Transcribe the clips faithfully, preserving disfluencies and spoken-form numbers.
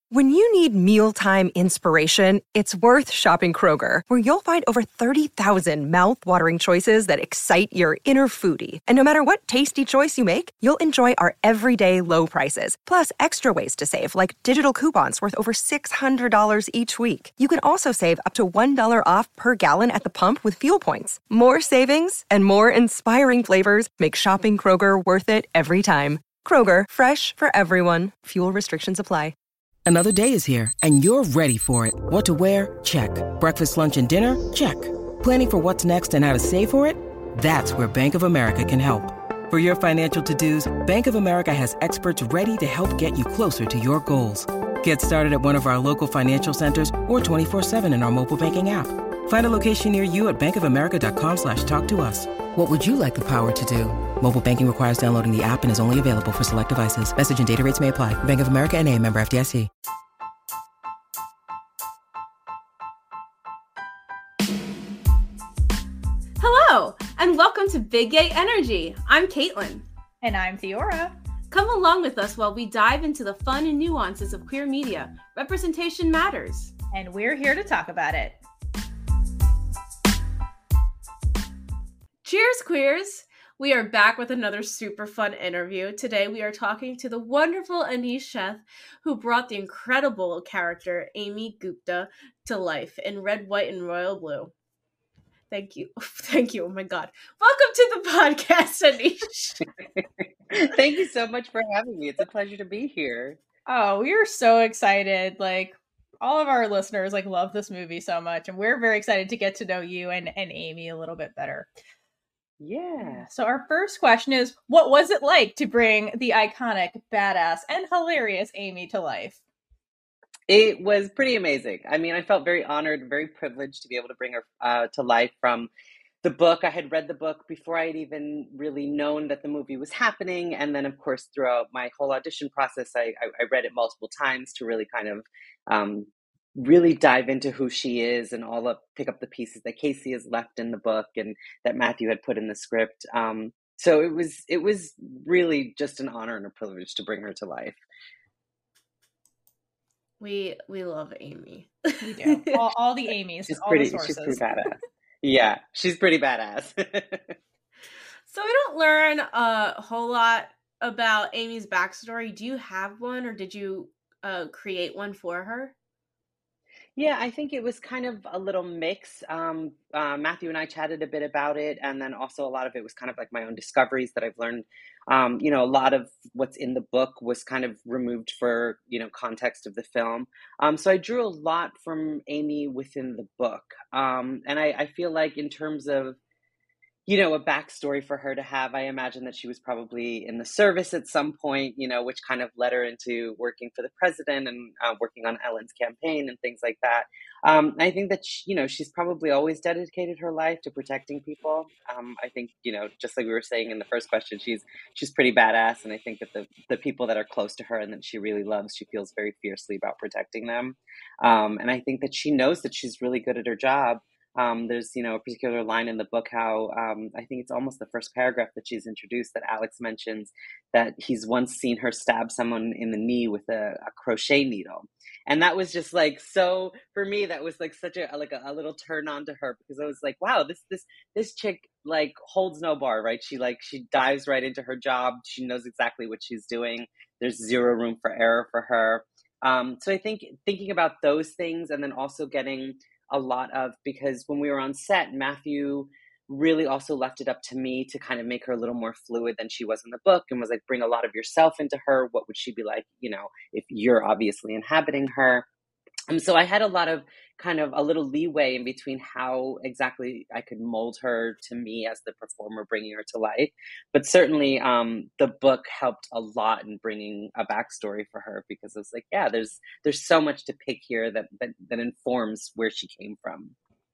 When you need mealtime inspiration, it's worth shopping Kroger, where you'll find over thirty thousand mouth-watering choices that excite your inner foodie. And no matter what tasty choice you make, you'll enjoy our everyday low prices, plus extra ways to save, like digital coupons worth over six hundred dollars each week. You can also save up to one dollar off per gallon at the pump with fuel points. More savings and more inspiring flavors make shopping Kroger worth it every time. Kroger, fresh for everyone. Fuel restrictions apply. Another day is here, and you're ready for it. What to wear? Check. Breakfast, lunch, and dinner? Check. Planning for what's next and how to save for it? That's where Bank of America can help. For your financial to-dos, Bank of America has experts ready to help get you closer to your goals. Get started at one of our local financial centers or twenty-four seven in our mobile banking app. Find a location near you at bankofamerica.com slash talk to us. What would you like the power to do? Mobile banking requires downloading the app and is only available for select devices. Message and data rates may apply. Bank of America N A, member F D I C. Hello, and welcome to Big Gay Energy. I'm Caitlin. And I'm Theora. Come along with us while we dive into the fun and nuances of queer media. Representation matters. And we're here to talk about it. Cheers, queers! We are back with another super fun interview. Today we are talking to the wonderful Aneesh Sheth, who brought the incredible character Amy Gupta to life in Red, White, and Royal Blue. Thank you. Thank you. Oh my God. Welcome to the podcast, Aneesh. Thank you so much for having me. It's a pleasure to be here. Oh, we are so excited. Like, all of our listeners like love this movie so much, and we're very excited to get to know you and, and Amy a little bit better. Yeah. So our first question is, what was it like to bring the iconic, badass, and hilarious Amy to life? It was pretty amazing. I mean, I felt very honored, very privileged to be able to bring her uh, to life from the book. I had read the book before I had even really known that the movie was happening. And then, of course, throughout my whole audition process, I, I, I read it multiple times to really kind of um, really dive into who she is and all of pick up the pieces that Casey has left in the book and that Matthew had put in the script. Um, so it was it was really just an honor and a privilege to bring her to life. We we love Amy. We do. All, all the Amy's. She's all pretty. the sources. She's pretty badass. Yeah, she's pretty badass. So we don't learn a whole lot about Amy's backstory. Do you have one, or did you uh, create one for her? Yeah, I think it was kind of a little mix. Um, uh, Matthew and I chatted a bit about it, and then also a lot of it was kind of like my own discoveries that I've learned. Um, you know, a lot of what's in the book was kind of removed for, you know, context of the film. Um, so I drew a lot from Amy within the book. Um, and I, I feel like in terms of, you know, a backstory for her to have, I imagine that she was probably in the service at some point, you know, which kind of led her into working for the president and uh, working on Ellen's campaign and things like that. Um, I think that, she, you know, she's probably always dedicated her life to protecting people. Um, I think, you know, just like we were saying in the first question, she's she's pretty badass. And I think that the, the people that are close to her and that she really loves, she feels very fiercely about protecting them. Um, and I think that she knows that she's really good at her job. Um, there's, you know, a particular line in the book how um, I think it's almost the first paragraph that she's introduced that Alex mentions that he's once seen her stab someone in the knee with a, a crochet needle. And that was just like, so for me, that was like such a, like a, a little turn on to her, because I was like, wow, this, this, this chick like holds no bar, right? She like, she dives right into her job. She knows exactly what she's doing. There's zero room for error for her. Um, so I think thinking about those things, and then also getting a lot of, because when we were on set, Matthew really also left it up to me to kind of make her a little more fluid than she was in the book, and was like, bring a lot of yourself into her. What would she be like, you know, if you're obviously inhabiting her? And so I had a lot of kind of a little leeway in between how exactly I could mold her to me as the performer, bringing her to life. But certainly um, the book helped a lot in bringing a backstory for her, because it's like, yeah, there's there's so much to pick here that that, that informs where she came from.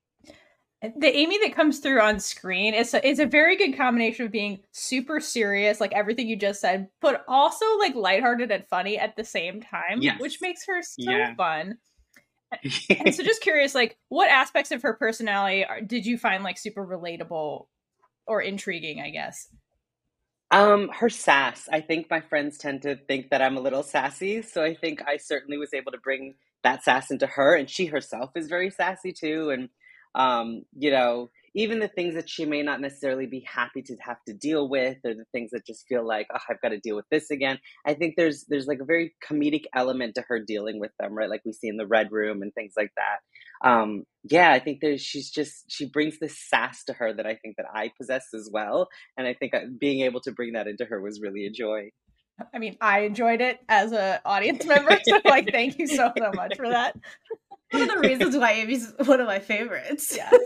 The Amy that comes through on screen is a, is a very good combination of being super serious, like everything you just said, but also like lighthearted and funny at the same time, Yes. which makes her so Yeah. fun. And so just curious, like, what aspects of her personality are, did you find like super relatable or intriguing, I guess? Um, her sass. I think my friends tend to think that I'm a little sassy, so I think I certainly was able to bring that sass into her, and she herself is very sassy too. And um, you know, even the things that she may not necessarily be happy to have to deal with, or the things that just feel like, oh, I've got to deal with this again. I think there's there's like a very comedic element to her dealing with them, right? Like we see in the Red Room and things like that. Um, yeah, I think there's she's just she brings this sass to her that I think that I possess as well, and I think uh, being able to bring that into her was really a joy. I mean, I enjoyed it as an audience member, so like, thank you so so much for that. One of the reasons why Amy's one of my favorites. Yeah.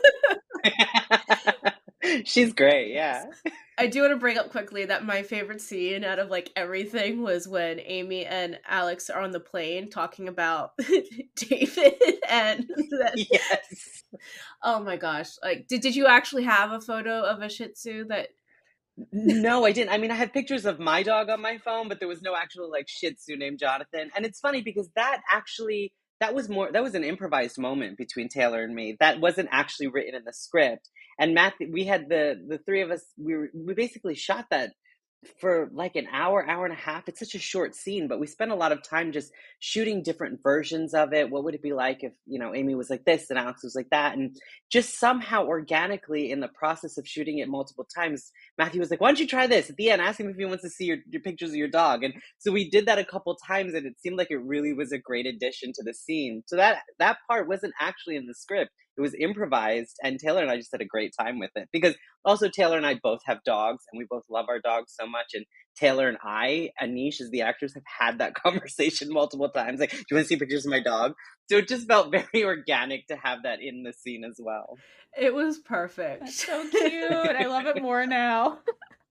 She's great, yeah. I do want to bring up quickly that my favorite scene out of like everything was when Amy and Alex are on the plane talking about David and then, Yes. oh my gosh. Like did, did you actually have a photo of a Shih Tzu that No, I didn't. I mean, I have pictures of my dog on my phone, but there was no actual like Shih Tzu named Jonathan. And it's funny because that actually that was more that was an improvised moment between Taylor and me. That wasn't actually written in the script. And Matt, we had the the three of us. We were we basically shot that for like an hour, hour and a half. It's such a short scene, but we spent a lot of time just shooting different versions of it. What would it be like if, you know, Amy was like this and Alex was like that? And just somehow organically in the process of shooting it multiple times, Matthew was like, why don't you try this? At the end, ask him if he wants to see your, your pictures of your dog. And so we did that a couple times, and it seemed like it really was a great addition to the scene. So that that part wasn't actually in the script. It was improvised, and Taylor and I just had a great time with it, because also Taylor and I both have dogs, and we both love our dogs so much. And Taylor and I, Anish as the actress, have had that conversation multiple times. Like, do you want to see pictures of my dog? So it just felt very organic to have that in the scene as well. it was perfect. That's so cute. I love it more now.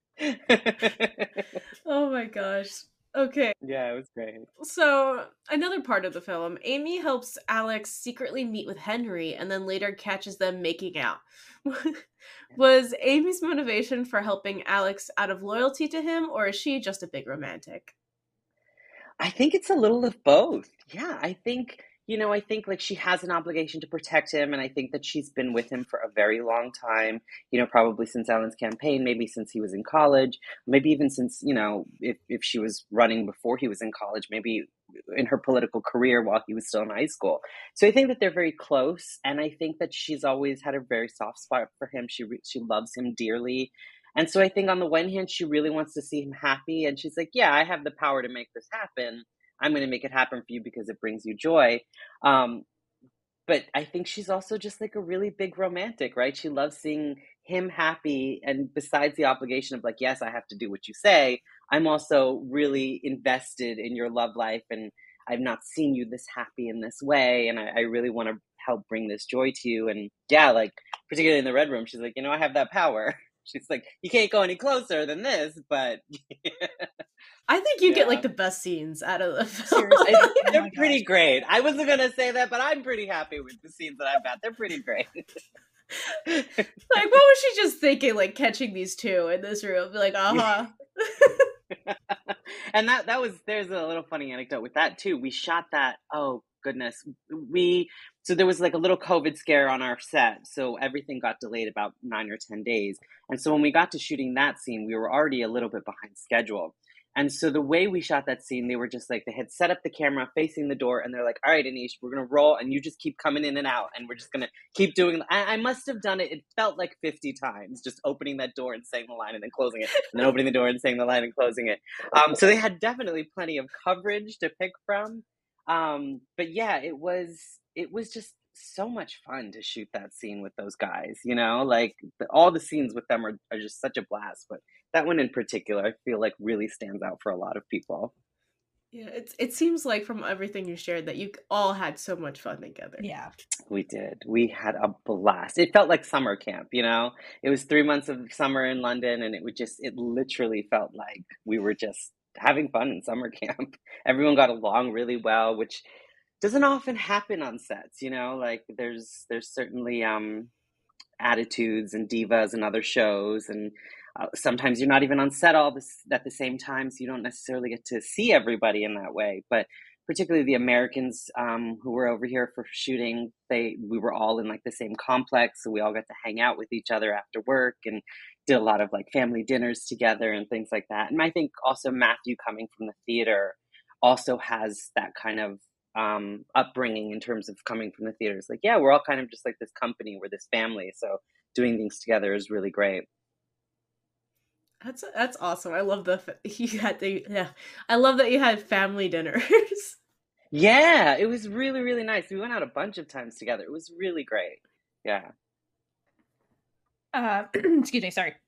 Oh my gosh. Okay. Yeah, it was great. So, another part of the film, Amy helps Alex secretly meet with Henry and then later catches them making out. Was Amy's motivation for helping Alex out of loyalty to him, or is she just a big romantic? I think it's a little of both. Yeah, I think, you know, I think like she has an obligation to protect him. And I think that she's been with him for a very long time, you know, probably since Ellen's campaign, maybe since he was in college, maybe even since, you know, if, if she was running before he was in college, maybe in her political career while he was still in high school. So I think that they're very close. And I think that she's always had a very soft spot for him. She, re- she loves him dearly. And so I think on the one hand, she really wants to see him happy. And she's like, yeah, I have the power to make this happen. I'm going to make it happen for you because it brings you joy. Um, but I think she's also just like a really big romantic, right? She loves seeing him happy. And besides the obligation of like, yes, I have to do what you say, I'm also really invested in your love life. And I've not seen you this happy in this way. And I, I really want to help bring this joy to you. And yeah, like particularly in the Red Room, she's like, you know, I have that power. She's like, you can't go any closer than this, but I think you Yeah. get like the best scenes out of the film. Seriously. I- Oh they're my pretty gosh. great. I wasn't gonna say that, but I'm pretty happy with the scenes that I've got. They're pretty great. Like, what was she just thinking, like catching these two in this room? Be like, uh huh. And that that was there's a little funny anecdote with that too. We shot that. Oh goodness, we so there was like a little COVID scare on our set, so everything got delayed about nine or ten days. And so when we got to shooting that scene, we were already a little bit behind schedule. And so the way we shot that scene, they were just like, they had set up the camera facing the door, and they're like, all right, Anish, we're going to roll, and you just keep coming in and out, and we're just going to keep doing, I, I must have done it, it felt like fifty times, just opening that door and saying the line and then closing it, and then opening the door and saying the line and closing it. Um, so they had definitely plenty of coverage to pick from. Um, but yeah, it was, it was just so much fun to shoot that scene with those guys, you know, like the, all the scenes with them are, are just such a blast, but that one in particular, I feel like really stands out for a lot of people. Yeah, it's it seems like from everything you shared that you all had so much fun together. Yeah. We did. We had a blast. It felt like summer camp, you know? It was three months of summer in London, and it would just, it literally felt like we were just having fun in summer camp. Everyone got along really well, which doesn't often happen on sets, you know? Like there's there's certainly um attitudes and divas and other shows, and uh, sometimes you're not even on set all this at the same time, so you don't necessarily get to see everybody in that way. But particularly the Americans um, who were over here for shooting. They we were all in like the same complex, so we all got to hang out with each other after work and did a lot of like family dinners together and things like that. And I think also Matthew, coming from the theater, also has that kind of um, upbringing in terms of coming from the theater. It's like, yeah, we're all kind of just like this company, we're this family. So doing things together is really great. That's that's awesome. I love the you had the yeah. I love that you had family dinners. Yeah, it was really, really nice. We went out a bunch of times together. It was really great. Yeah. Uh, excuse me, sorry.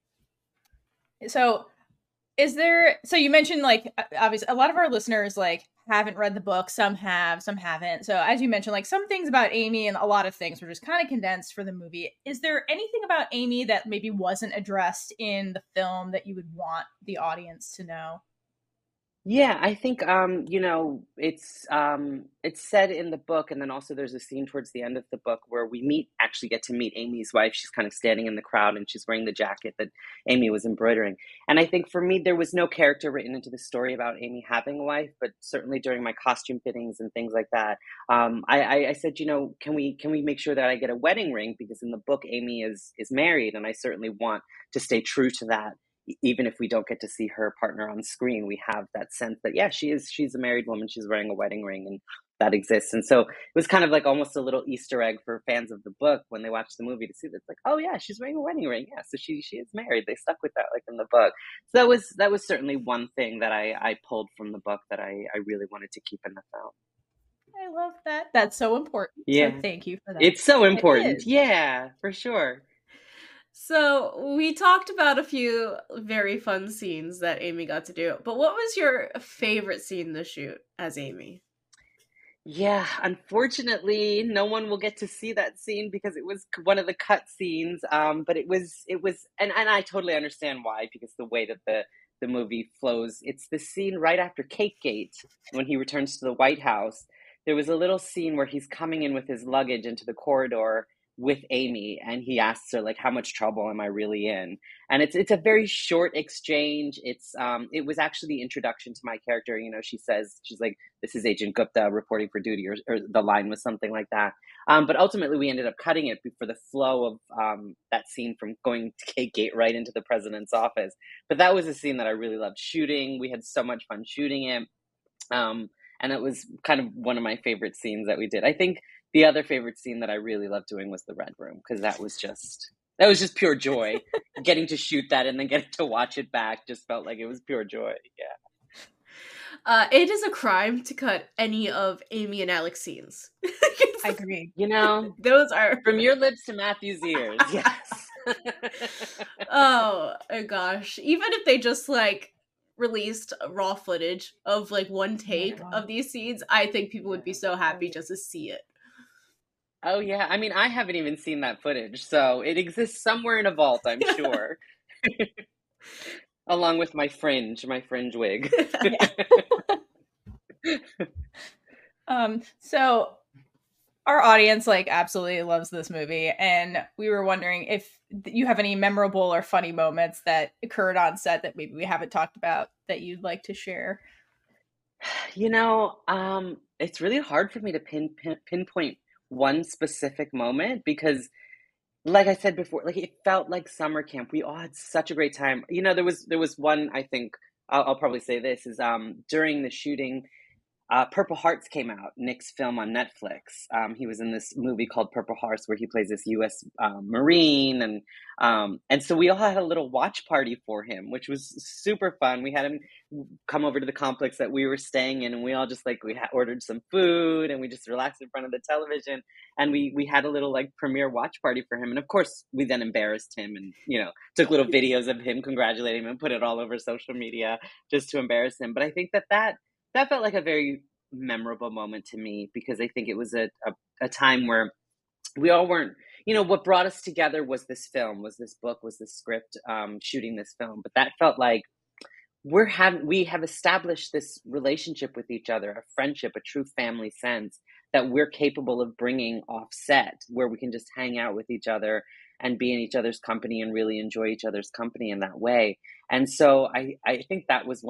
So, is there? So you mentioned like obviously a lot of our listeners like haven't read the book. Some have, some haven't. So as you mentioned, like some things about Amy and a lot of things were just kind of condensed for the movie. Is there anything about Amy that maybe wasn't addressed in the film that you would want the audience to know? Yeah, I think um, you know, it's um it's said in the book, and then also there's a scene towards the end of the book where we meet actually get to meet Amy's wife. She's kind of standing in the crowd and she's wearing the jacket that Amy was embroidering. And I think for me there was no character written into the story about Amy having a wife, but certainly during my costume fittings and things like that, um, I, I, I said, you know, can we can we make sure that I get a wedding ring? Because in the book Amy is is married, and I certainly want to stay true to that. Even if we don't get to see her partner on screen, we have that sense that, yeah, she is, she's a married woman, she's wearing a wedding ring, and that exists. And so it was kind of like almost a little Easter egg for fans of the book when they watch the movie to see that it's like, oh yeah, she's wearing a wedding ring. Yeah. So she, she is married. They stuck with that, like in the book. So that was, that was certainly one thing that I, I pulled from the book that I, I really wanted to keep in the film. I love that. That's so important. Yeah. So thank you for that. It's so important. It Yeah, for sure. So we talked about a few very fun scenes that Amy got to do, but what was your favorite scene to shoot as Amy? Yeah, unfortunately, no one will get to see that scene because it was one of the cut scenes. Um, but it was, it was, and, and I totally understand why, because the way that the the movie flows, it's the scene right after Cakegate when he returns to the White House. There was a little scene where he's coming in with his luggage into the corridor with Amy, and he asks her like, how much trouble am I really in? And it's it's a very short exchange. It's um it was actually the introduction to my character. You know, she says, she's like, this is Agent Gupta reporting for duty, or, or the line was something like that. Um but ultimately we ended up cutting it for the flow of um that scene from going to Cakegate right into the president's office. But that was a scene that I really loved shooting. We had so much fun shooting it. Um and it was kind of one of my favorite scenes that we did. I think the other favorite scene that I really loved doing was the Red Room, because that was just that was just pure joy. Getting to shoot that and then getting to watch it back just felt like it was pure joy. Yeah. Uh, it is a crime to cut any of Amy and Alex scenes. I agree. You know, those are from your lips to Matthew's ears. Yes. Oh my gosh! Even if they just like released raw footage of like one take Oh of these scenes, I think people would be so happy just to see it. Oh yeah, I mean, I haven't even seen that footage, so it exists somewhere in a vault, I'm sure. Along with my fringe, my fringe wig. um, so our audience like absolutely loves this movie, and we were wondering if you have any memorable or funny moments that occurred on set that maybe we haven't talked about that you'd like to share. You know, um, it's really hard for me to pin, pin pinpoint one specific moment because, like I said before, like it felt like summer camp. We all had such a great time. You know, there was there was one, I think I'll, I'll probably say this is um during the shooting, uh, Purple Hearts came out, Nick's film on Netflix. Um, he was in this movie called Purple Hearts where he plays this U S um, Marine, and um, and so we all had a little watch party for him, which was super fun. We had him come over to the complex that we were staying in, and we all just like we ha- ordered some food and we just relaxed in front of the television, and we we had a little like premiere watch party for him. And of course, we then embarrassed him and you know took little videos of him congratulating him and put it all over social media just to embarrass him. But I think that that that felt like a very memorable moment to me because I think it was a, a, a time where we all weren't, you know, what brought us together was this film, was this book, was this script, um, shooting this film. But that felt like we're having, we have established this relationship with each other, a friendship, a true family sense that we're capable of bringing off set, where we can just hang out with each other and be in each other's company and really enjoy each other's company in that way. And so I, I think that was one of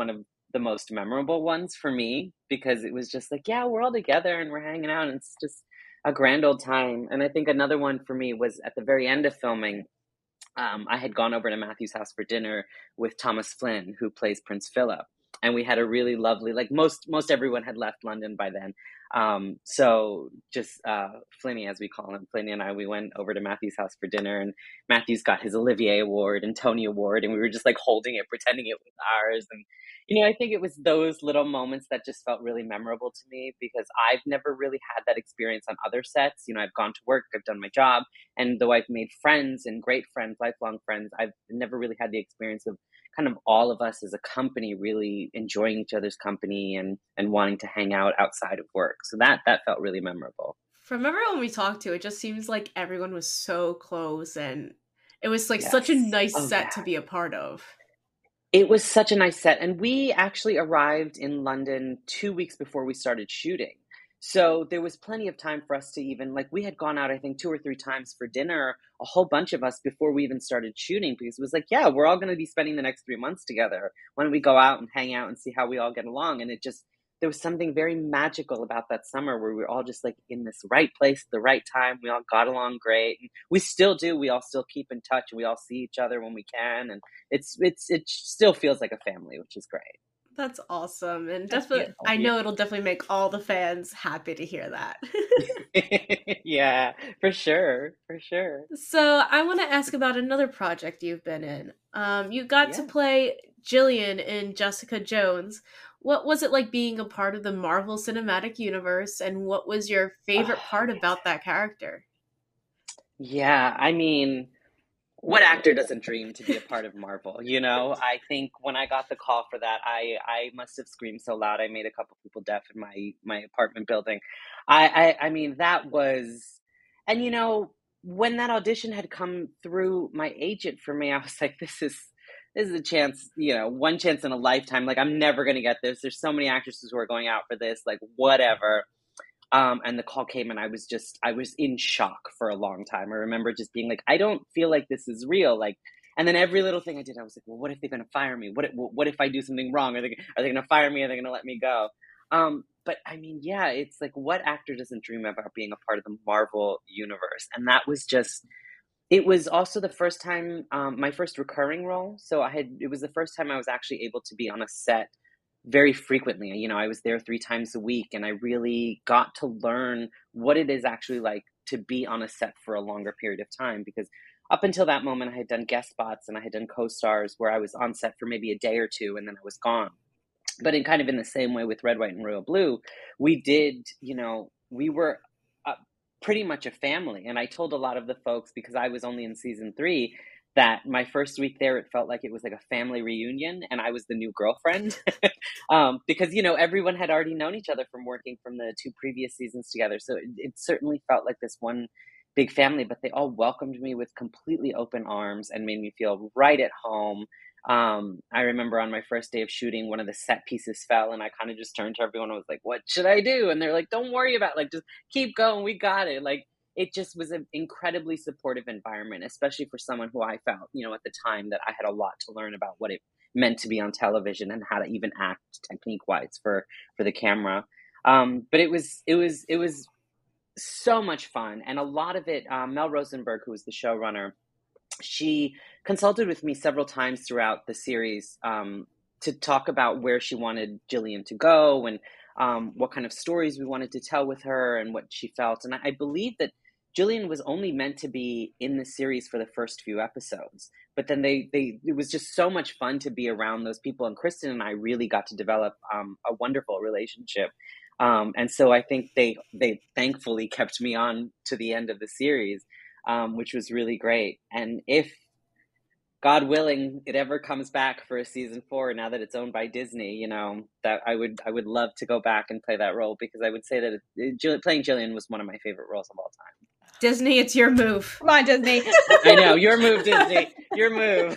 the most memorable ones for me, because it was just like, yeah, we're all together and we're hanging out and it's just a grand old time. And I think another one for me was at the very end of filming. Um, I had gone over to Matthew's house for dinner with Thomas Flynn, who plays Prince Philip, and we had a really lovely, like most most everyone had left London by then. Um, so just uh, Flinny, as we call him, Flinny and I, we went over to Matthew's house for dinner, and Matthew's got his Olivier Award and Tony Award, and we were just like holding it, pretending it was ours. And you know, I think it was those little moments that just felt really memorable to me, because I've never really had that experience on other sets. You know, I've gone to work, I've done my job, and though I've made friends and great friends, lifelong friends, I've never really had the experience of kind of all of us as a company really enjoying each other's company and and wanting to hang out outside of work. So that that felt really memorable. From everyone we talked to, it just seems like everyone was so close, and it was like Yes. such a nice Oh, set yeah. to be a part of. It was such a nice set. And we actually arrived in London two weeks before we started shooting. So there was plenty of time for us to even, like, we had gone out, I think, two or three times for dinner, a whole bunch of us, before we even started shooting, because it was like, yeah, we're all going to be spending the next three months together. Why don't we go out and hang out and see how we all get along? And it just, there was something very magical about that summer where we were all just like in this right place at the right time. We all got along great. And we still do. We all still keep in touch. We all see each other when we can. And it's, it's, it still feels like a family, which is great. That's awesome. And That's definitely, beautiful. I know it'll definitely make all the fans happy to hear that. Yeah, for sure. For sure. So I want to ask about another project you've been in. Um, you got to Yeah. play Jillian in Jessica Jones. What was it like being a part of the Marvel Cinematic Universe, and what was your favorite Oh, part about that character? yeah. I mean, what actor doesn't dream to be a part of Marvel? You know, I think when I got the call for that, I I must have screamed so loud I made a couple people deaf in my my apartment building. I I, I mean, that was, and you know, when that audition had come through my agent for me, I was like, this is this is a chance, you know, one chance in a lifetime. Like, I'm never gonna get this. There's so many actresses who are going out for this. Like, whatever. Um, and the call came, and I was just, I was in shock for a long time. I remember just being like, I don't feel like this is real. Like, and then every little thing I did, I was like, well, what if they're going to fire me? What if, what if I do something wrong? Are they, are they going to fire me? Are they going to let me go? Um, but I mean, yeah, it's like, what actor doesn't dream about being a part of the Marvel universe? And that was just, it was also the first time, um, my first recurring role. So I had, it was the first time I was actually able to be on a set very frequently. You know, I was there three times a week, and I really got to learn what it is actually like to be on a set for a longer period of time. Because up until that moment, I had done guest spots and I had done co-stars where I was on set for maybe a day or two and then I was gone. But in kind of in the same way with Red, White, and Royal Blue, we did, you know, we were uh, pretty much a family. And I told a lot of the folks, because I was only in season three, that my first week there, it felt like it was like a family reunion, and I was the new girlfriend. um, because, you know, everyone had already known each other from working from the two previous seasons together. So it, it certainly felt like this one big family, but they all welcomed me with completely open arms and made me feel right at home. Um, I remember on my first day of shooting, one of the set pieces fell, and I kind of just turned to everyone and was like, what should I do? And they're like, don't worry about it. Like, just keep going. We got it. Like, it just was an incredibly supportive environment, especially for someone who I felt, you know, at the time that I had a lot to learn about what it meant to be on television and how to even act technique wise for, for the camera. Um, but it was, it was, it was so much fun. And a lot of it, um, Mel Rosenberg, who was the showrunner, she consulted with me several times throughout the series, um, to talk about where she wanted Jillian to go and, um, what kind of stories we wanted to tell with her and what she felt. And I, I believe that Jillian was only meant to be in the series for the first few episodes, but then they, they, it was just so much fun to be around those people. And Kristen and I really got to develop, um, a wonderful relationship. Um, and so I think they, they thankfully kept me on to the end of the series, um, which was really great. And if, God willing, it ever comes back for a season four, now that it's owned by Disney, you know, that I would, I would love to go back and play that role, because I would say that it, it, playing Jillian was one of my favorite roles of all time. Disney, it's your move. Come on, Disney. I know, your move, Disney, your move.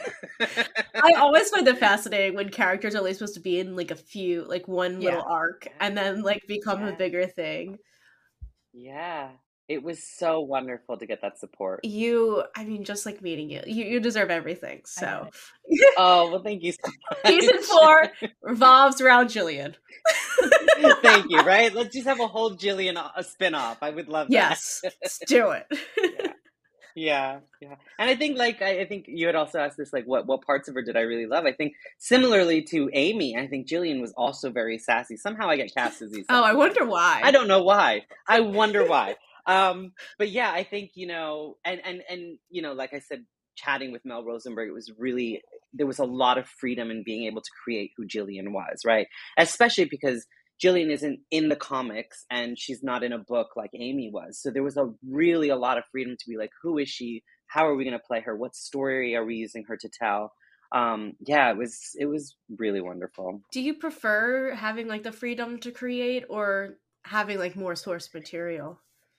I always find it fascinating when characters are only supposed to be in like a few, like one Yeah. little arc, and then like become Yeah. a bigger thing. Yeah. It was so wonderful to get that support. You, I mean, just like meeting you, you, you deserve everything. I get So, it. Oh, well, thank you so season much. four revolves around Jillian. Thank you, right? Let's just have a whole Jillian uh, a spin-off. I would love that. Yes, let's do it. Yeah. Yeah, yeah. And I think like I, I think you had also asked this, like what what parts of her did I really love? I think similarly to Amy, I think Jillian was also very sassy. Somehow I get cast as these. Oh, I sassy wonder people. why. I don't know why. I wonder why. Um, but yeah, I think, you know, and and and you know, like I said, chatting with Mel Rosenberg, it was really, there was a lot of freedom in being able to create who Jillian was, right? Especially because Jillian isn't in the comics and she's not in a book like Amy was. So there was a really a lot of freedom to be like, who is she? How are we going to play her? What story are we using her to tell? Um, yeah, it was it was really wonderful. Do you prefer having like the freedom to create or having like more source material?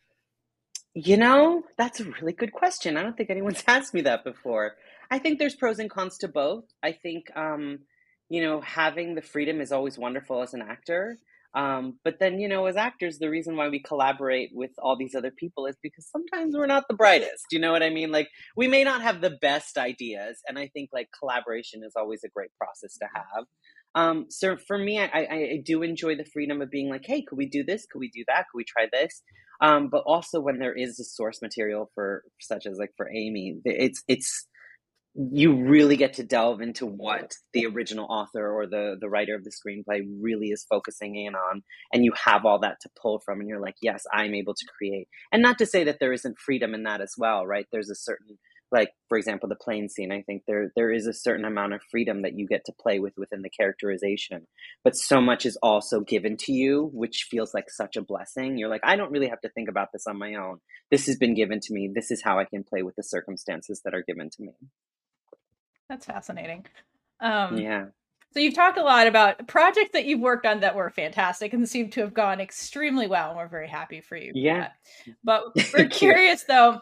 You know, that's a really good question. I don't think anyone's asked me that before. I think there's pros and cons to both. I think, um, you know, having the freedom is always wonderful as an actor. Um, but then, you know, as actors, the reason why we collaborate with all these other people is because sometimes we're not the brightest. You know what I mean? Like, we may not have the best ideas. And I think like collaboration is always a great process to have. Um, so for me, I, I, I do enjoy the freedom of being like, hey, could we do this? Could we do that? Could we try this? Um, but also when there is a source material for such as like for Amy, it's it's you really get to delve into what the original author or the the writer of the screenplay really is focusing in on, and you have all that to pull from, and you're like, yes, I'm able to create. And not to say that there isn't freedom in that as well, right? There's a certain, like for example, the plane scene, I think there there is a certain amount of freedom that you get to play with within the characterization, but so much is also given to you, which feels like such a blessing. You're like, I don't really have to think about this on my own. This has been given to me. This is how I can play with the circumstances that are given to me. That's fascinating. Um, Yeah. So you've talked a lot about projects that you've worked on that were fantastic and seem to have gone extremely well, and we're very happy for you. For Yeah. that. But we're Thank you. curious though,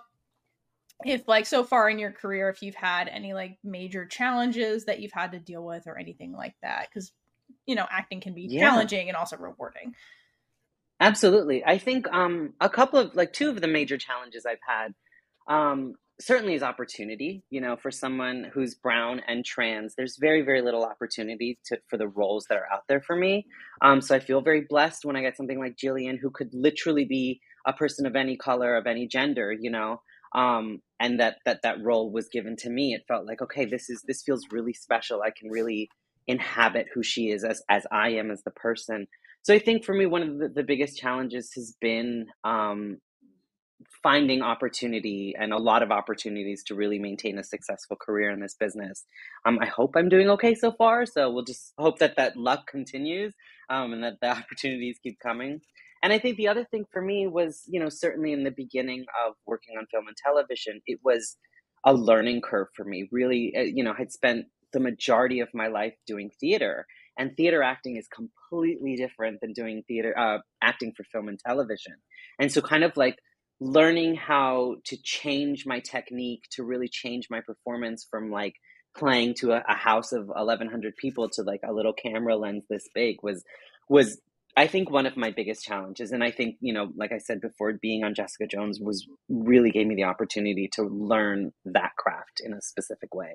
if like so far in your career, if you've had any like major challenges that you've had to deal with or anything like that, because you know acting can be Yeah. challenging and also rewarding. Absolutely. I think um, a couple of like two of the major challenges I've had um, certainly is opportunity. You know, for someone who's brown and trans, there's very, very little opportunity to for the roles that are out there for me. Um, so I feel very blessed when I get something like Jillian, who could literally be a person of any color, of any gender. You know, um, and that that that role was given to me. It felt like, okay, this is this feels really special. I can really inhabit who she is as as I am as the person. So I think for me, one of the, the biggest challenges has been um, finding opportunity and a lot of opportunities to really maintain a successful career in this business. Um, I hope I'm doing okay so far. So we'll just hope that that luck continues um, and that the opportunities keep coming. And I think the other thing for me was, you know, certainly in the beginning of working on film and television, it was a learning curve for me. Really, uh, you know, I'd spent the majority of my life doing theater. And theater acting is completely different than doing theater uh, acting for film and television. And so kind of like learning how to change my technique to really change my performance from like playing to a, a house of eleven hundred people to like a little camera lens this big was was I think one of my biggest challenges. And I think, you know, like I said before, being on Jessica Jones was really gave me the opportunity to learn that craft in a specific way.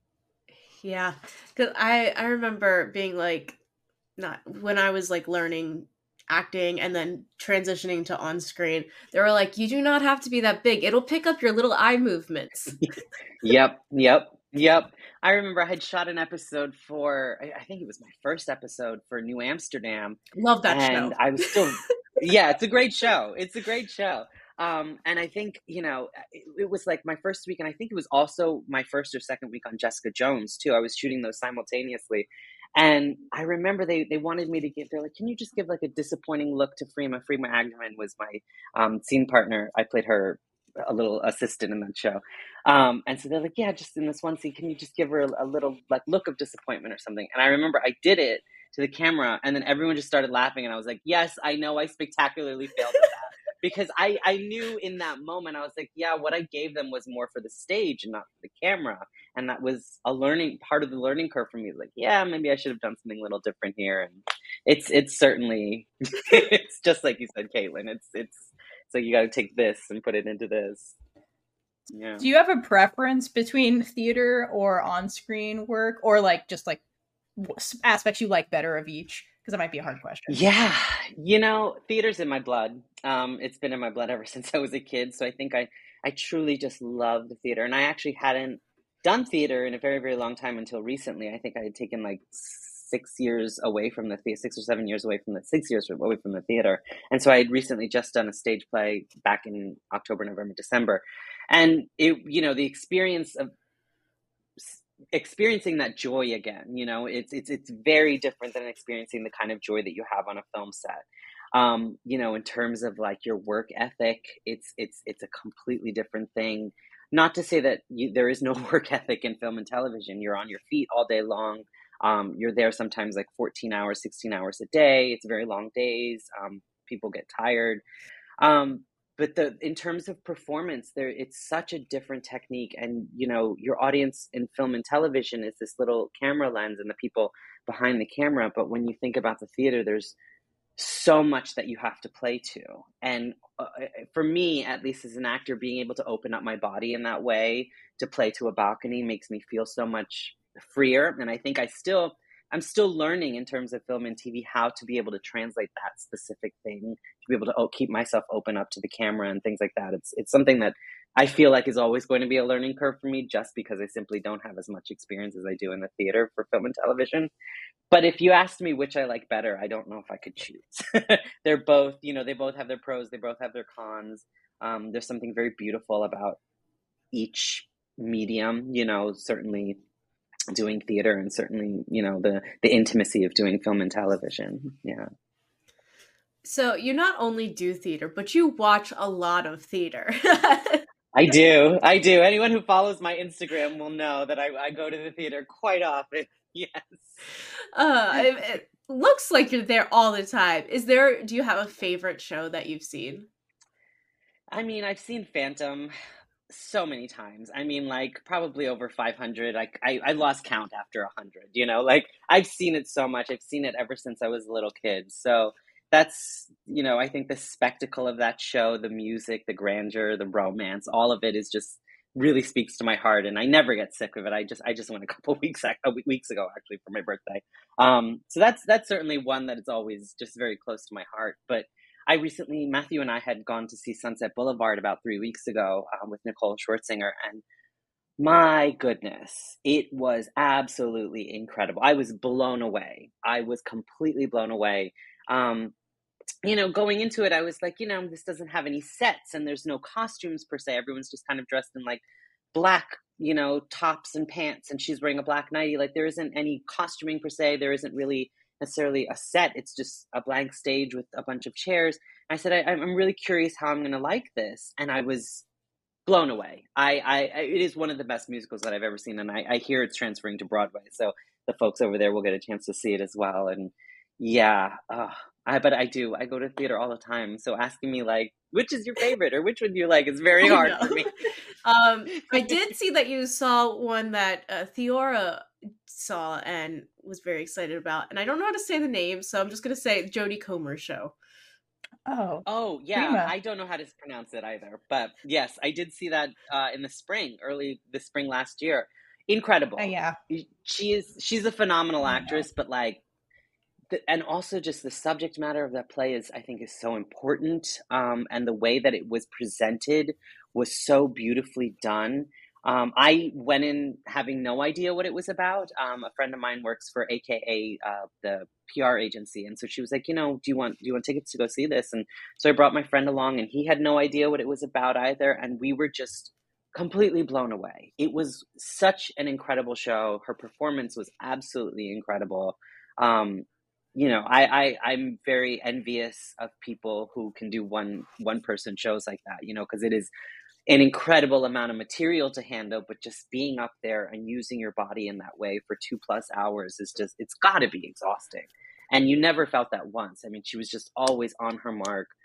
Yeah, because I I remember being like, not when I was like learning acting and then transitioning to on screen, they were like, you do not have to be that big. It'll pick up your little eye movements. Yep, yep, yep. I remember I had shot an episode for, I I think it was my first episode for New Amsterdam. Love that And show. I was still, yeah, it's a great show. It's a great show. Um, and I think, you know, it, it was like my first week, and I think it was also my first or second week on Jessica Jones too. I was shooting those simultaneously. And I remember they, they wanted me to give, they're like, can you just give like a disappointing look to Freema? Freema Agneman was my um, scene partner. I played her a little assistant in that show. Um, and so they're like, yeah, just in this one scene, can you just give her a, a little like look of disappointment or something? And I remember I did it to the camera, and then everyone just started laughing. And I was like, yes, I know I spectacularly failed at that. because I, I knew in that moment, I was like, yeah, what I gave them was more for the stage and not for the camera. And that was a learning part of the learning curve for me. Like, yeah, maybe I should have done something a little different here. And it's, it's certainly, it's just like you said, Caitlin, it's, it's, it's like, you got to take this and put it into this. Yeah. Do you have a preference between theater or on-screen work, or like just like aspects you like better of each? Because that might be a hard question. Yeah, you know, theater's in my blood. Um, it's been in my blood ever since I was a kid. So I think I, I truly just love the theater. And I actually hadn't done theater in a very, very long time until recently. I think I had taken like six years away from the theater, six or seven years away from the six years away from the theater. And so I had recently just done a stage play back in October, November, December. And it, you know, the experience of experiencing that joy again, you know, it's, it's, it's very different than experiencing the kind of joy that you have on a film set. Um, you know, in terms of like your work ethic, it's, it's, it's a completely different thing. Not to say that you, there is no work ethic in film and television. You're on your feet all day long. Um, you're there sometimes like fourteen hours, sixteen hours a day. It's very long days. Um, people get tired. Um, but the, in terms of performance there, it's such a different technique. And, you know, your audience in film and television is this little camera lens and the people behind the camera. But when you think about the theater, there's so much that you have to play to. And uh, for me, at least as an actor, being able to open up my body in that way to play to a balcony makes me feel so much freer. And I think I still, I'm still learning in terms of film and T V, how to be able to translate that specific thing, to be able to oh, keep myself open up to the camera and things like that. It's, it's something that I feel like is always going to be a learning curve for me, just because I simply don't have as much experience as I do in the theater for film and television. But if you asked me which I like better, I don't know if I could choose. They're both, you know, they both have their pros, they both have their cons. Um, there's something very beautiful about each medium, you know, certainly doing theater and certainly, you know, the, the intimacy of doing film and television. Yeah. So you not only do theater, but you watch a lot of theater. I do. I do. Anyone who follows my Instagram will know that I, I go to the theater quite often. Yes. Uh, it, it looks like you're there all the time. Is there, do you have a favorite show that you've seen? I mean, I've seen Phantom so many times. I mean, like probably over five hundred. Like I, I lost count after one hundred, you know, like I've seen it so much. I've seen it ever since I was a little kid. So that's, you know, I think the spectacle of that show, the music, the grandeur, the romance, all of it is just really speaks to my heart, and I never get sick of it. I just, I just went a couple of weeks, a weeks ago actually for my birthday. Um, so that's, that's certainly one that is always just very close to my heart. But I recently, Matthew and I had gone to see Sunset Boulevard about three weeks ago um, with Nicole Schwartzinger, and my goodness, it was absolutely incredible. I was blown away. I was completely blown away. Um, you know, going into it, I was like, you know, this doesn't have any sets and there's no costumes per se. Everyone's just kind of dressed in like black, you know, tops and pants, and she's wearing a black nightie. Like there isn't any costuming per se. There isn't really necessarily a set. It's just a blank stage with a bunch of chairs. I said, I, I'm really curious how I'm going to like this. And I was blown away. I, I, it is one of the best musicals that I've ever seen. And I, I hear it's transferring to Broadway. So the folks over there will get a chance to see it as well. And yeah, uh, I, but I do, I go to theater all the time. So asking me like, which is your favorite or which one do you like is very hard for me. um, I did see that you saw one that uh, Theora saw and was very excited about. And I don't know how to say the name, so I'm just going to say Jodie Comer Show. Oh. Oh, yeah. Prima. I don't know how to pronounce it either. But yes, I did see that uh, in the spring, early the spring last year. Incredible. Uh, yeah. She is, she's a phenomenal actress, but like, the, and also just the subject matter of that play is, I think, is so important. Um, and the way that it was presented was so beautifully done. Um, I went in having no idea what it was about. Um, a friend of mine works for A K A, uh, the P R agency. And so she was like, you know, do you want, do you want tickets to go see this? And so I brought my friend along, and he had no idea what it was about either. And we were just completely blown away. It was such an incredible show. Her performance was absolutely incredible. Um, you know, I, I, I'm very envious of people who can do one, one person shows like that, you know, because it is an incredible amount of material to handle, but just being up there and using your body in that way for two plus hours is just, it's got to be exhausting. And you never felt that once. I mean, she was just always on her mark,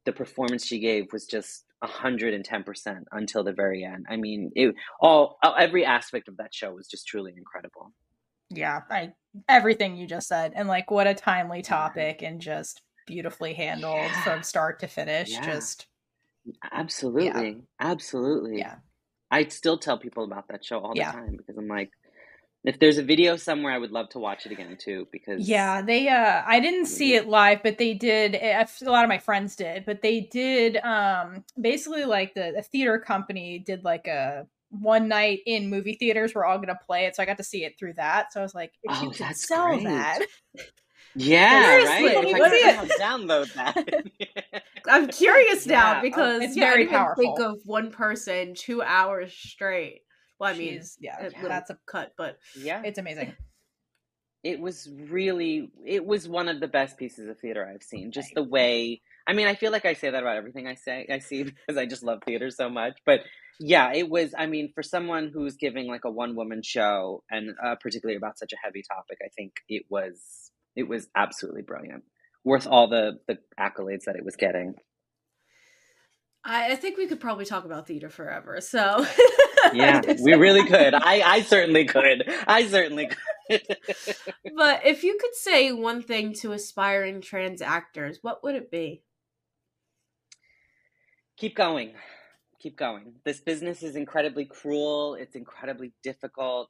the performance she gave was just one hundred ten percent until the very end. I mean, it all every aspect of that show was just truly incredible. Yeah, I everything you just said, and like what a timely topic, and just beautifully handled yeah. from start to finish. Yeah. Just absolutely, yeah. absolutely. Yeah, I still tell people about that show all the yeah. time because I'm like, if there's a video somewhere, I would love to watch it again too. Because yeah, they uh, I didn't see it live, but they did. A lot of my friends did, but they did. Um, basically, like the, the theater company did like a one night in movie theaters. We're all gonna play it, so I got to see it through that. So I was like, if oh, you could sell great. that, yeah, seriously, right. If I could download that. I'm curious now yeah. because it's yeah, very I didn't powerful. Think of one person two hours straight. Well, I mean, She's, yeah, a yeah, that's a cut, but yeah, it's amazing. It was really, it was one of the best pieces of theater I've seen. Just the way, I mean, I feel like I say that about everything I say, I see because I just love theater so much. But yeah, it was, I mean, for someone who's giving like a one woman show and uh, particularly about such a heavy topic, I think it was, it was absolutely brilliant. Worth all the, the accolades that it was getting. I, I think we could probably talk about theater forever. So yeah, we really could. I, I certainly could. I certainly could. But if you could say one thing to aspiring trans actors, what would it be? Keep going. Keep going. This business is incredibly cruel. It's incredibly difficult.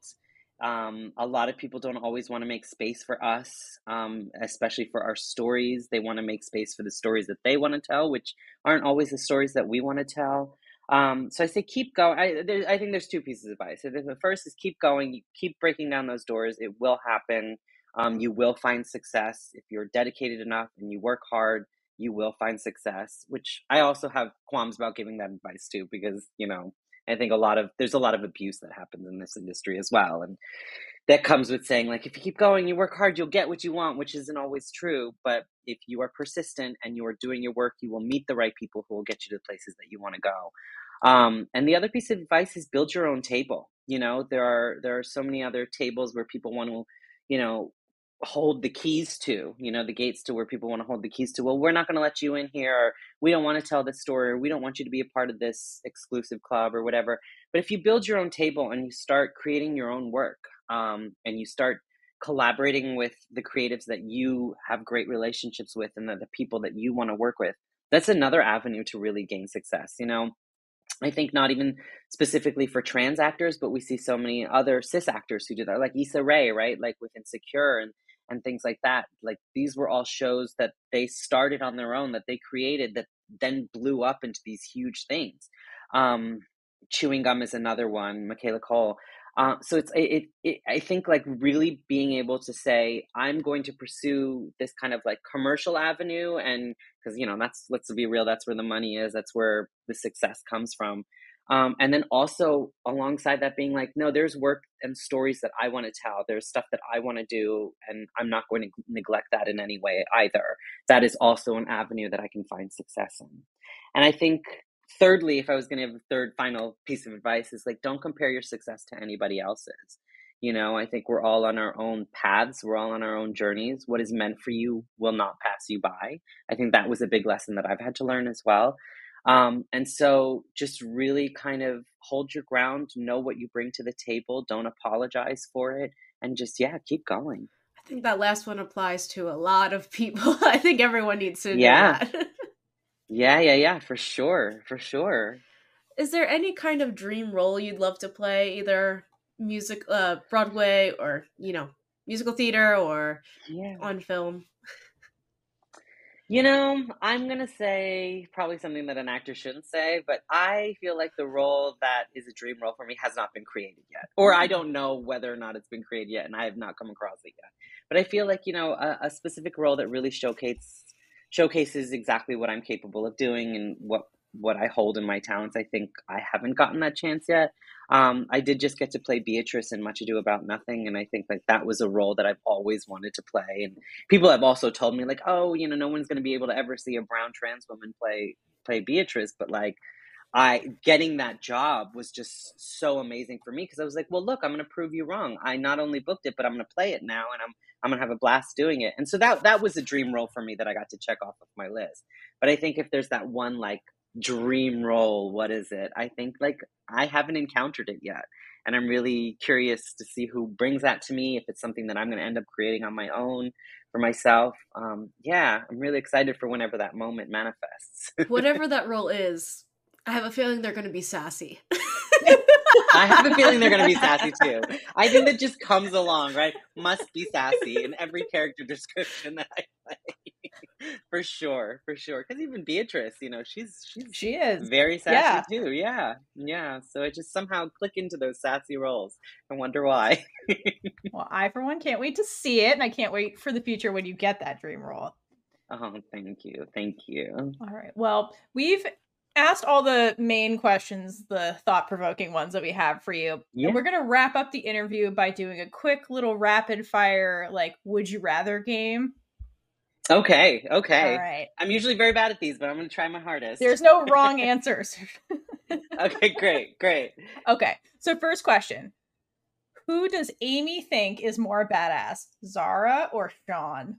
Um, a lot of people don't always want to make space for us, um, especially for our stories. They want to make space for the stories that they want to tell, which aren't always the stories that we want to tell. Um, so I say keep going. I, there, I think there's two pieces of advice. So the first is keep going. Keep breaking down those doors. It will happen. Um, you will find success. If you're dedicated enough and you work hard, you will find success, which I also have qualms about giving that advice too, because, you know, I think a lot of, there's a lot of abuse that happens in this industry as well. And that comes with saying, like, if you keep going, you work hard, you'll get what you want, which isn't always true. But if you are persistent and you are doing your work, you will meet the right people who will get you to the places that you want to go. Um, and the other piece of advice is build your own table. You know, there are, there are so many other tables where people want to, you know, hold the keys to, you know, the gates to where people want to hold the keys to. Well, we're not going to let you in here. Or we don't want to tell this story. Or we don't want you to be a part of this exclusive club or whatever. But if you build your own table and you start creating your own work, um, and you start collaborating with the creatives that you have great relationships with and the, the people that you want to work with, that's another avenue to really gain success. You know, I think not even specifically for trans actors, but we see so many other cis actors who do that, like Issa Rae, right? Like with Insecure and and things like that. Like these were all shows that they started on their own, that they created, that then blew up into these huge things. Um, Chewing Gum is another one, Michaela Cole. Uh, so it's, it, it, I think like really being able to say, I'm going to pursue this kind of like commercial avenue. And because, you know, that's, let's be real, that's where the money is. That's where the success comes from. Um, and then also alongside that being like, no, there's work and stories that I want to tell. There's stuff that I want to do, and I'm not going to neglect that in any way either. That is also an avenue that I can find success in. And I think thirdly, if I was going to have a third final piece of advice, is like, don't compare your success to anybody else's. You know, I think we're all on our own paths. We're all on our own journeys. What is meant for you will not pass you by. I think that was a big lesson that I've had to learn as well. Um, and so just really kind of hold your ground, know what you bring to the table, don't apologize for it, and just, yeah, keep going. I think that last one applies to a lot of people. I think everyone needs to yeah. do that. yeah, yeah, yeah, for sure, for sure. Is there any kind of dream role you'd love to play, either music, uh, Broadway, or, you know, musical theater, or yeah. on film? You know, I'm going to say probably something that an actor shouldn't say, but I feel like the role that is a dream role for me has not been created yet. Or I don't know whether or not it's been created yet, and I have not come across it yet. But I feel like, you know, a, a specific role that really showcases showcases exactly what I'm capable of doing and what, what I hold in my talents. I think I haven't gotten that chance yet. Um, I did just get to play Beatrice in Much Ado About Nothing, and I think like that was a role that I've always wanted to play. And people have also told me like, oh, you know, no one's going to be able to ever see a brown trans woman play play Beatrice, but like I getting that job was just so amazing for me, because I was like, well, look, I'm going to prove you wrong. I not only booked it, but I'm going to play it now, and I'm I'm going to have a blast doing it. And so that that was a dream role for me that I got to check off of my list. But I think if there's that one like dream role, what is it? I think like I haven't encountered it yet. And I'm really curious to see who brings that to me, if it's something that I'm going to end up creating on my own for myself. Um, yeah, I'm really excited for whenever that moment manifests. Whatever that role is, I have a feeling they're going to be sassy. I have a feeling they're going to be sassy too. I think that just comes along, right? Must be sassy in every character description that I play. For sure, for sure. Because even Beatrice, you know, she's she's She is. very sassy Yeah. too. Yeah, yeah. So I just somehow click into those sassy roles. I wonder why. Well, I, for one, can't wait to see it, and I can't wait for the future when you get that dream role. Oh, thank you, thank you. All right. Well, we've asked all the main questions, the thought-provoking ones that we have for you. Yeah. And we're going to wrap up the interview by doing a quick little rapid-fire, like, would you rather game? Okay, okay. All right. I'm usually very bad at these, but I'm going to try my hardest. There's no wrong answers. Okay, great, great. Okay. So first question. Who does Amy think is more badass, Zara or Sean?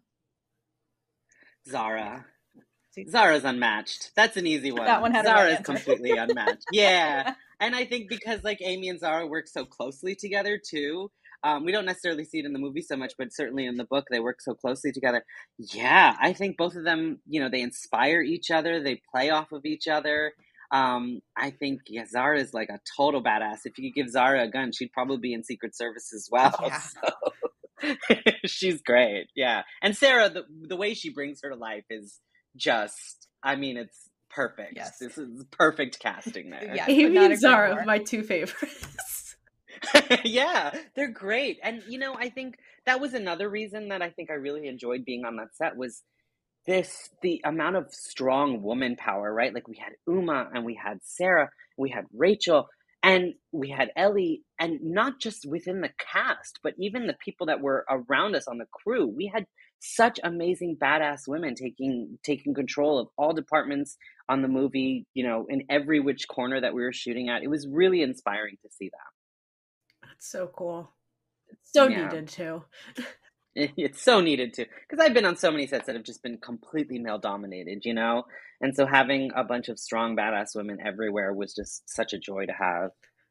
Zara. Zara's unmatched. That's an easy one. That one had a Zara right is answer. completely unmatched. Yeah. And I think because like Amy and Zara work so closely together too. Um, we don't necessarily see it in the movie so much, but certainly in the book, they work so closely together. Yeah, I think both of them, you know, they inspire each other. They play off of each other. Um, I think, yeah, Zara is like a total badass. If you could give Zara a gun, she'd probably be in Secret Service as well. Yeah. So she's great. Yeah. And Sarah, the, the way she brings her to life is just, I mean, it's perfect. Yes. This is perfect casting there. Yeah. but Amy not a and good Zara, war. my two favorites. Yeah, they're great. And, you know, I think that was another reason that I think I really enjoyed being on that set was this, the amount of strong woman power, right? Like we had Uma and we had Sarah, we had Rachel, and we had Ellie, and not just within the cast, but even the people that were around us on the crew. We had such amazing badass women taking taking control of all departments on the movie, you know, in every which corner that we were shooting at. It was really inspiring to see that. That's so cool. It's so Yeah. needed too. It's so needed to, because I've been on so many sets that have just been completely male dominated, you know? And so having a bunch of strong, badass women everywhere was just such a joy to have.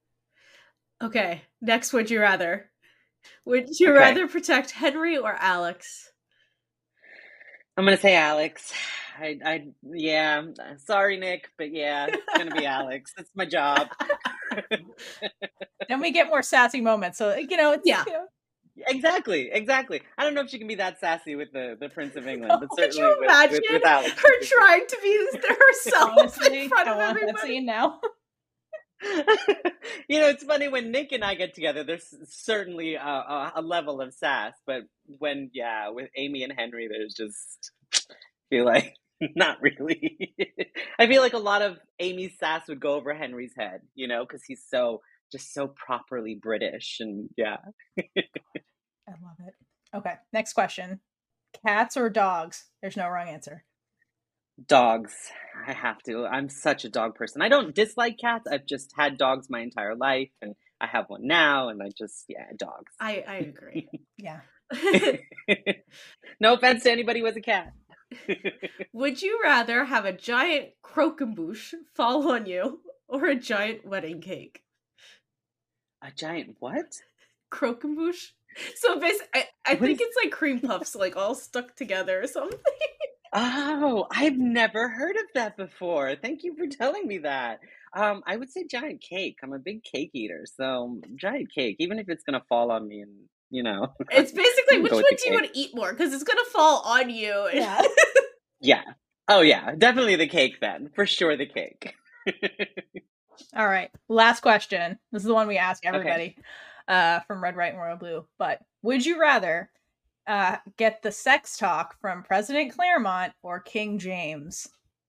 Okay, next, would you rather? Would you Okay. rather protect Henry or Alex? I'm going to say Alex. I, I, yeah, sorry, Nick, but yeah, it's going to be Alex. That's my job. Then we get more sassy moments. So, you know, it's, Yeah. you know, Exactly, exactly. I don't know if she can be that sassy with the, the Prince of England, but Could certainly you with, imagine with, with Alex. her trying to be herself honestly, in front I of want that everybody? scene now. You know, it's funny when Nick and I get together, there's certainly a, a, a level of sass, but when, yeah, with Amy and Henry, there's just, I feel like, not really. I feel like a lot of Amy's sass would go over Henry's head, you know, because he's so, just so properly British, and yeah. I love it. Okay, next question. Cats or dogs? There's no wrong answer. Dogs. I have to. I'm such a dog person. I don't dislike cats. I've just had dogs my entire life, and I have one now, and I just, yeah, dogs. I, I agree. Yeah. No offense to anybody who has a cat. Would you rather have a giant croquembouche fall on you or a giant wedding cake? A giant what? Croquembouche? So basically, I, I What think is- it's like cream puffs, like all stuck together or something. Oh, I've never heard of that before. Thank you for telling me that. Um, I would say giant cake. I'm a big cake eater, so giant cake, even if it's gonna fall on me, and you know. It's basically Go which with one the do you cake. want to eat more? Because it's gonna fall on you. Yeah. Yeah. Oh yeah, definitely the cake then. For sure, the cake. All right. Last question. This is the one we ask everybody uh, from Red, White, and Royal Blue. But would you rather uh, get the sex talk from President Claremont or King James?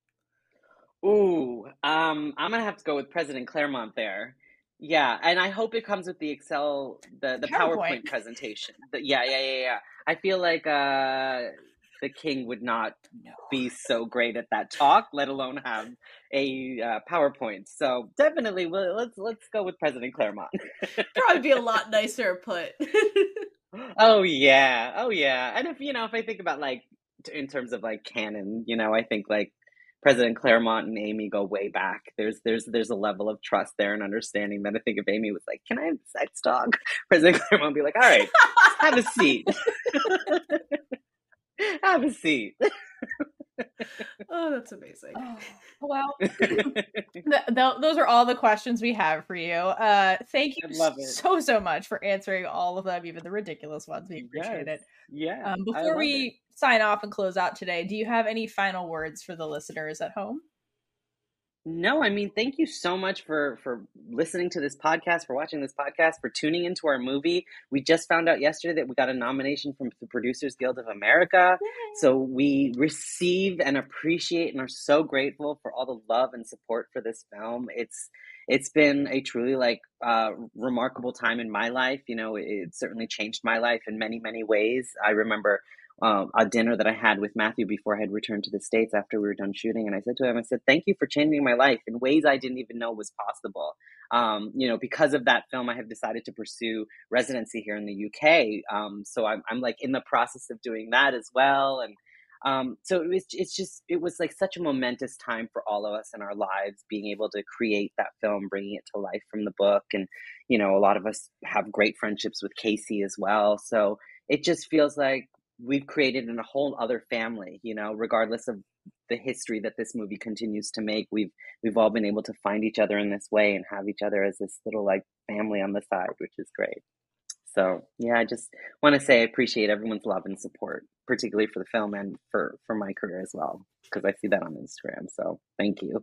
Ooh, um, I'm gonna have to go with President Claremont there. Yeah, and I hope it comes with the Excel, the the PowerPoint. PowerPoint presentation. The, yeah, yeah, yeah, yeah. I feel like uh, the king would not be so great at that talk, let alone have a uh, PowerPoint. So definitely, well, let's let's go with President Claremont. Probably be a lot nicer put. Oh yeah, oh yeah. And if you know, if I think about like t- in terms of like canon, you know, I think like President Claremont and Amy go way back. There's there's there's a level of trust there and understanding that I think if Amy was like, "Can I have sex talk?" President Claremont would be like, "All right, have a seat. Have a seat." Oh, that's amazing. Oh, well, th- th- those are all the questions we have for you. Uh, thank you I love it. so, so much for answering all of them, even the ridiculous ones. We appreciate Yes. it. Yeah. Um, I before love we it. sign off and close out today, do you have any final words for the listeners at home? No, I mean, thank you so much for for listening to this podcast, for watching this podcast, for tuning into our movie. We just found out yesterday that we got a nomination from the Producers Guild of America. So we receive and appreciate and are so grateful for all the love and support for this film. It's it's been a truly like uh, remarkable time in my life. You know, it, it certainly changed my life in many, many ways. I remember um, a dinner that I had with Matthew before I had returned to the States after we were done shooting. And I said to him, I said, "Thank you for changing my life in ways I didn't even know was possible." Um, you know, because of that film, I have decided to pursue residency here in the U K. Um, so I'm, I'm like in the process of doing that as well. And um, so it was, it's just, it was like such a momentous time for all of us in our lives, being able to create that film, bringing it to life from the book. And, you know, a lot of us have great friendships with Casey as well. So it just feels like we've created a whole other family, you know, regardless of the history that this movie continues to make. We've, we've all been able to find each other in this way and have each other as this little like family on the side, which is great. So yeah, I just want to say I appreciate everyone's love and support, particularly for the film and for, for my career as well, because I see that on Instagram. So thank you.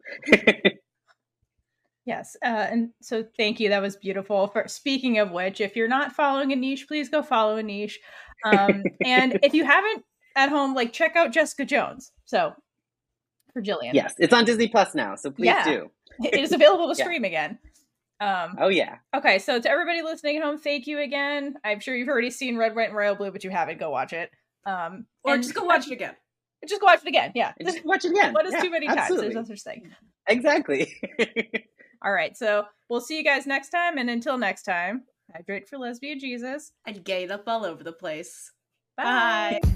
Yes. Uh, and so thank you. That was beautiful. For speaking of which, if you're not following Anish, please go follow Anish. Um, and if you haven't at home, like check out Jessica Jones. So for Jillian. Yes, it's on Disney Plus now, so please Yeah. do. It is available to Yeah. stream again. Um, Oh yeah. okay, so to everybody listening at home, thank you again. I'm sure you've already seen Red, White, and Royal Blue, but you haven't. Go watch it. Um, Or and just go watch it again. Just go watch it again. Yeah. And just watch it again. What is Yeah, too many absolutely. times? There's no such thing. Exactly. All right, so we'll see you guys next time. And until next time, hydrate for lesbian Jesus. And gay it up all over the place. Bye. Bye.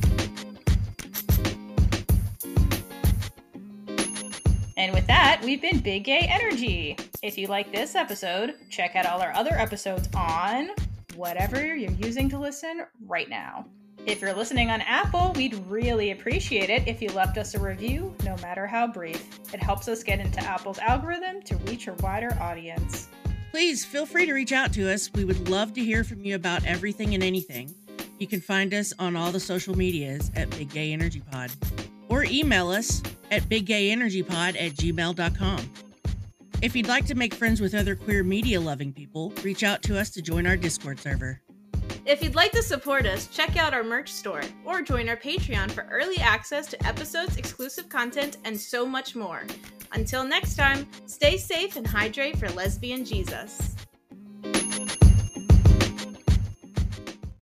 And with that, we've been Big Gay Energy. If you like this episode, check out all our other episodes on whatever you're using to listen right now. If you're listening on Apple, we'd really appreciate it if you left us a review, no matter how brief. It helps us get into Apple's algorithm to reach a wider audience. Please feel free to reach out to us. We would love to hear from you about everything and anything. You can find us on all the social medias at Big Gay Energy Pod, or email us at biggayenergypod at gmail dot com. If you'd like to make friends with other queer media-loving people, reach out to us to join our Discord server. If you'd like to support us, check out our merch store or join our Patreon for early access to episodes, exclusive content, and so much more. Until next time, stay safe and hydrate for lesbian Jesus.